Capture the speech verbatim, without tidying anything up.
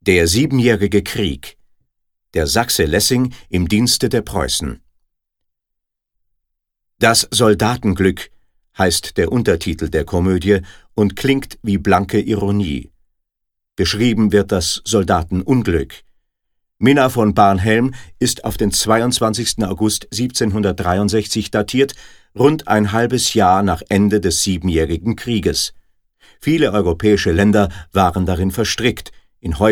Der Siebenjährige Krieg. Der Sachse Lessing im Dienste der Preußen. Das Soldatenglück heißt der Untertitel der Komödie und klingt wie blanke Ironie. Beschrieben wird das Soldatenunglück. Minna von Barnhelm ist auf den zweiundzwanzigsten August siebzehnhundertdreiundsechzig datiert, rund ein halbes Jahr nach Ende des Siebenjährigen Krieges. Viele europäische Länder waren darin verstrickt, in